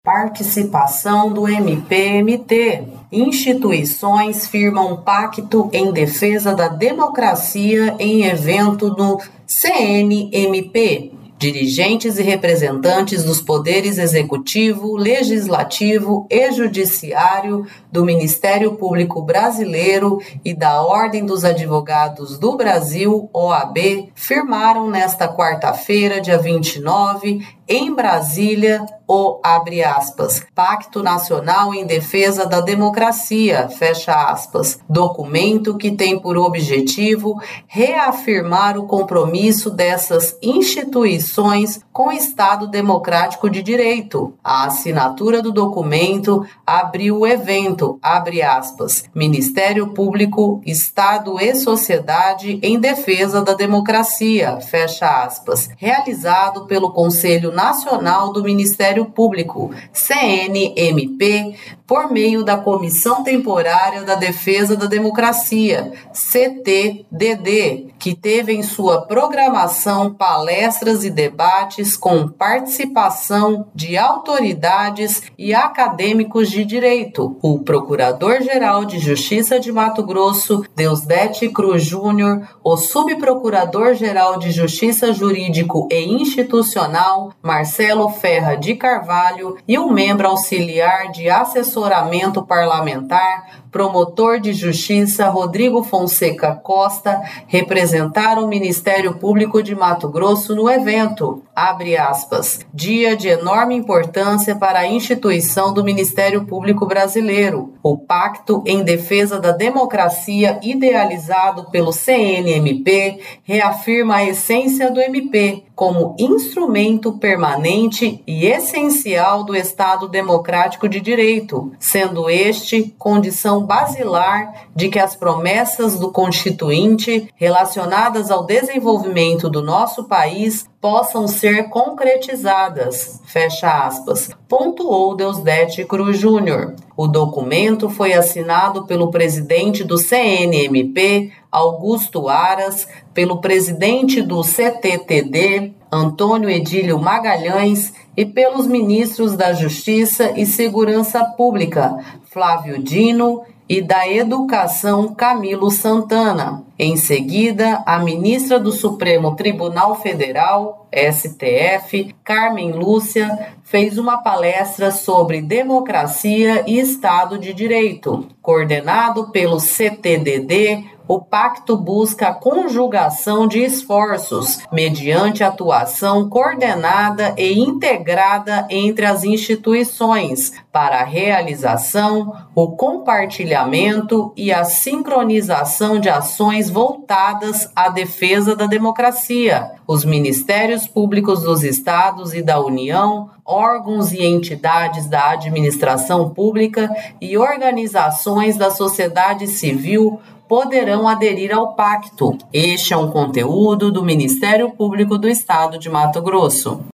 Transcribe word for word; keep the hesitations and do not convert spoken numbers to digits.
Participação do M P M T. Instituições firmam pacto em defesa da democracia em evento no C N M P. Dirigentes e representantes dos poderes executivo, legislativo e judiciário do Ministério Público Brasileiro e da Ordem dos Advogados do Brasil, O A B, firmaram nesta quarta-feira, dia vinte e nove, em Brasília, o, abre aspas, Pacto Nacional em Defesa da Democracia, fecha aspas, documento que tem por objetivo reafirmar o compromisso dessas instituições com o Estado Democrático de Direito. A assinatura do documento abriu o evento, abre aspas, Ministério Público, Estado e Sociedade em Defesa da Democracia, fecha aspas, realizado pelo Conselho Nacional do Ministério Público, C N M P, por meio da Comissão Temporária da Defesa da Democracia, C T D D, que teve em sua programação palestras e debates com participação de autoridades e acadêmicos de direito. O Procurador-Geral de Justiça de Mato Grosso, Deusdete Cruz Júnior, o Subprocurador-Geral de Justiça Jurídico e Institucional, Marcelo Ferra de Carvalho, e o membro auxiliar de assessoramento parlamentar, promotor de justiça Rodrigo Fonseca Costa, representaram o Ministério Público de Mato Grosso no evento, abre aspas, dia de enorme importância para a instituição do Ministério Público Brasileiro. O Pacto em Defesa da Democracia, idealizado pelo C N M P, reafirma a essência do M P como instrumento permanente e essencial do Estado Democrático de Direito, sendo este condição basilar de que as promessas do Constituinte relacionadas ao desenvolvimento do nosso país possam ser concretizadas, fecha aspas, pontuou Deusdete Cruz Júnior. O documento foi assinado pelo presidente do C N M P, Augusto Aras, pelo presidente do C T T D, Antônio Edílio Magalhães, e pelos ministros da Justiça e Segurança Pública, Flávio Dino, e da Educação, Camilo Santana. Em seguida, a ministra do Supremo Tribunal Federal, S T F, Carmen Lúcia, fez uma palestra sobre democracia e Estado de Direito. Coordenado pelo C T D D, o pacto busca a conjugação de esforços, mediante atuação coordenada e integrada entre as instituições, para a realização, o compartilhamento e a sincronização de ações voltadas à defesa da democracia. Os Ministérios Públicos dos Estados e da União, órgãos e entidades da administração pública e organizações da sociedade civil poderão aderir ao pacto. Este é um conteúdo do Ministério Público do Estado de Mato Grosso.